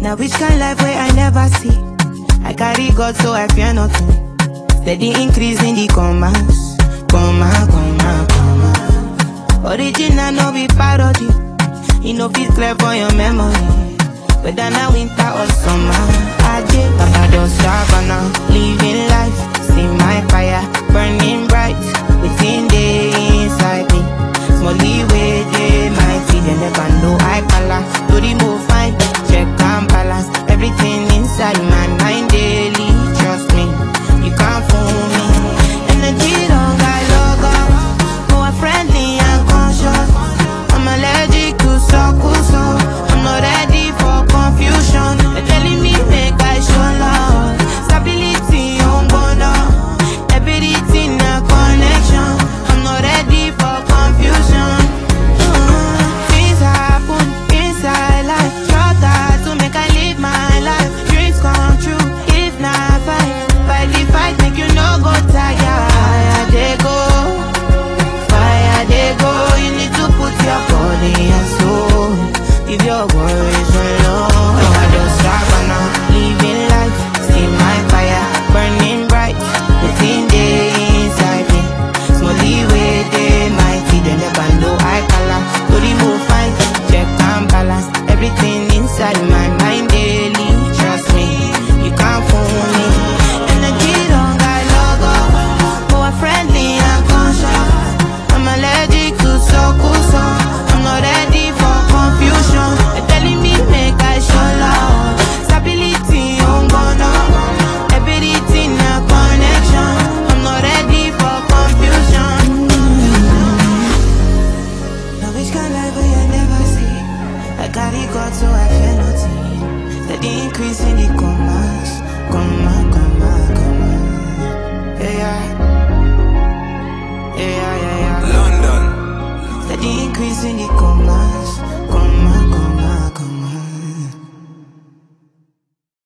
Now which kind life where I never see? I carry God so I fear nothing. Steady increase in the commas. Comma, comma, comma. Original no be parody. You know fit clear for your memory. Whether now winter or summer, I did Baba don't stop now. Living life, see my fire burning bright within the inside me. Smally way they mighty, they never know I pala. To remove fine, check and balance everything inside my mind daily. Trust me, you can't fool me. Energy don't got logo, more friendly and conscious. I'm allergic to circles, so I'm not ready for confusion. They're telling me make I show love, stability on bono, everything a connection. I'm not ready for confusion. Things happen inside life, struggle to make I live my life. Dreams come true, if not fight the fight, make you no go tired. Fire they go, you need to put your body and soul. Leave your worries alone. No, I don't stop now. Living life, see my fire burning bright within the inside me. Smally way they mighty, they never know I color. To remove fine, check and balance everything inside my mind daily. Trust me, you can't fool me. Energy don't got logo, more friendly and conscious. I'm allergic to circles, so I'm not ready for confusion. They're telling me make I show love, stability on bono, everything a connection. I'm not ready for confusion. Now which kind life will you never see? I carry God so I fear nothing. Steady increase in the commas, comma, comma, comma. Yeah, yeah, yeah, yeah, yeah. London. Steady increase in the commas.